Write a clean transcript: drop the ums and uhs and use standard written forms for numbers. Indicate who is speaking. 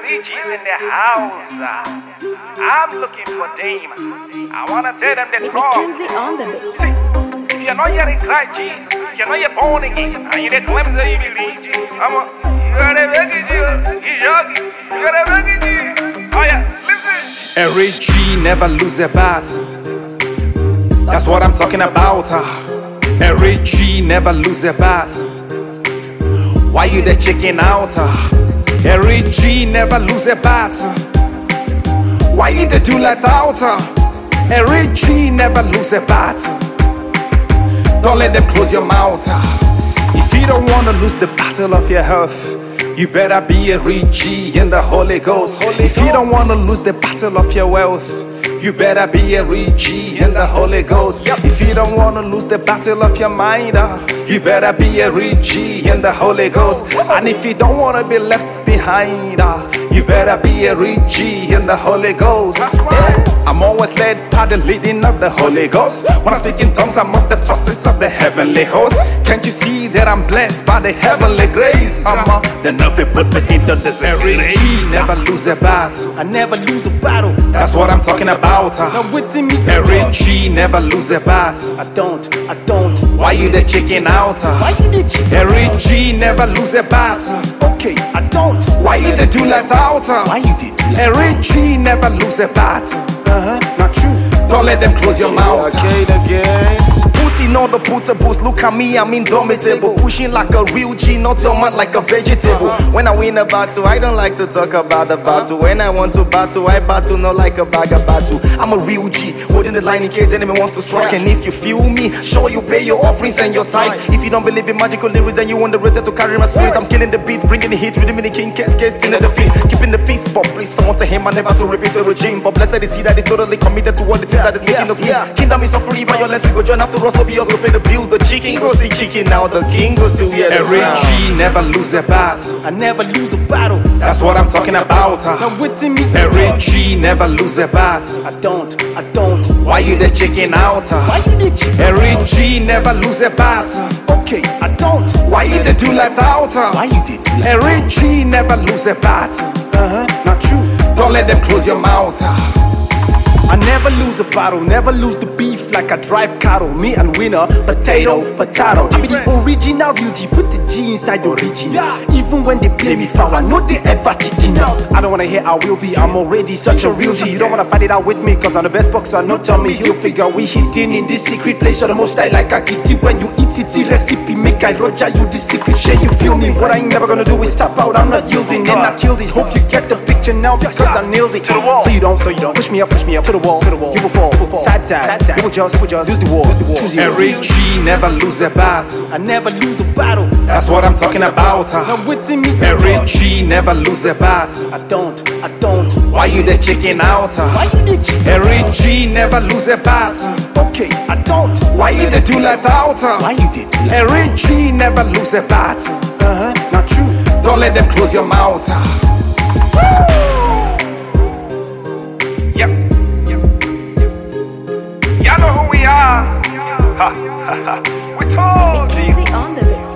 Speaker 1: DG's in the house. I'm looking for Dame. I wanna tell them to call.
Speaker 2: Mackenzie on the beat.
Speaker 1: See, if you're not here in Christ Jesus, if you're not here born again, and you're the claims that you believe, you gotta make it, you jogging, you gotta make it. Oh yeah, listen.
Speaker 3: Every G never lose a battle. That's what I'm talking about. Every G never lose a battle. Why you the chicken out? Every G never lose a battle. Why you the do let out? Every G never lose a battle. Don't let them close your mouth. If you don't wanna lose the battle of your health, you better be a real G in the Holy Ghost. If you don't wanna lose the battle of your wealth, you better be a real G in the Holy Ghost. If you don't wanna lose the battle of your mind, you better be a real G in the Holy Ghost. And if you don't wanna be left behind, you better be a real G in the Holy Ghost. I'm always led by the leading of the Holy Ghost. When I speak in tongues, I'm of the forces of the heavenly host. Can't you see that I'm blessed by the heavenly grace? The nothing put me into this every G never lose a battle.
Speaker 4: I never lose a battle.
Speaker 3: That's what I'm talking about.
Speaker 4: Now with me,
Speaker 3: every G never lose a battle.
Speaker 4: I don't.
Speaker 3: Why you the chicken out?
Speaker 4: Why you the chicken
Speaker 3: every
Speaker 4: out?
Speaker 3: G never lose a battle.
Speaker 4: Okay, I don't.
Speaker 3: Why you the do let out?
Speaker 4: Why you did?
Speaker 3: Every G never lose a battle.
Speaker 4: Not true.
Speaker 3: Don't let them close your mouth.
Speaker 4: Okay, again.
Speaker 5: Putting all the putables, look at me, I'm indomitable. Pushing like a real G, not dormant like a vegetable. When I win a battle, I don't like to talk about the battle. When I want to battle, I battle not like a bag of battle. I'm a real G, holding the line in case enemy wants to strike. And if you feel me, sure you pay your offerings and your tithes. If you don't believe in magical lyrics, then you underrated to carry my spirit. I'm killing the beat, bringing the heat, rhythm in the king, case, in the defeat. Keeping the feast, but please someone to him and never to repeat the regime. For blessed is he that is totally committed to all the things that is making us weak. Kingdom is suffering violence, we go join after us, no be us, go pay the bills. The chicken goes still chicken, now the king goes still yeah.
Speaker 3: Every G never lose a battle.
Speaker 4: I never lose a battle.
Speaker 3: That's what I'm talking about.
Speaker 4: Now with me,
Speaker 3: every G never lose a battle.
Speaker 4: I don't.
Speaker 3: Why you the chicken out?
Speaker 4: Why you the chicken
Speaker 3: every
Speaker 4: out?
Speaker 3: G never lose a battle.
Speaker 4: Okay, I don't.
Speaker 3: Why you the do let out?
Speaker 4: Why you did?
Speaker 3: Every G never lose a battle.
Speaker 4: Not true.
Speaker 3: Don't let them close your mouth.
Speaker 4: I never lose a battle, never lose the beef like I drive cattle. Me and winner, potato. I be the original real G, put the G inside the original. Even when they play me foul, I know they ever chicken out. I don't wanna hear I will be, I'm already such a real G. You don't wanna fight it out with me, cause I'm the best boxer, no Tommy Hilfiger. We hidden in this secret place, you're the most I like a kitty. When you eat it, see recipe, make I Roger you the secret share, you feel me? What I ain't never gonna do is tap out, I'm not yielding. And I killed it, hope you get the picture now because I nailed it. So you don't push me up to the wall. You will fall, side. You will just lose the war.
Speaker 3: Every G never lose a battle.
Speaker 4: I never lose a battle.
Speaker 3: That's what I'm talking about.
Speaker 4: Now with me,
Speaker 3: every G never lose a battle.
Speaker 4: I don't.
Speaker 3: Why you the chicken out?
Speaker 4: Why you the chicken
Speaker 3: every
Speaker 4: out?
Speaker 3: G never lose a battle.
Speaker 4: Okay, I don't.
Speaker 3: Why you the do let out?
Speaker 4: Why you did?
Speaker 3: Every G never lose a battle.
Speaker 4: Not true.
Speaker 3: Don't let them close your mouth.
Speaker 1: Yep. Y'all know who we are. We told you.
Speaker 2: Mackenzie on the beat.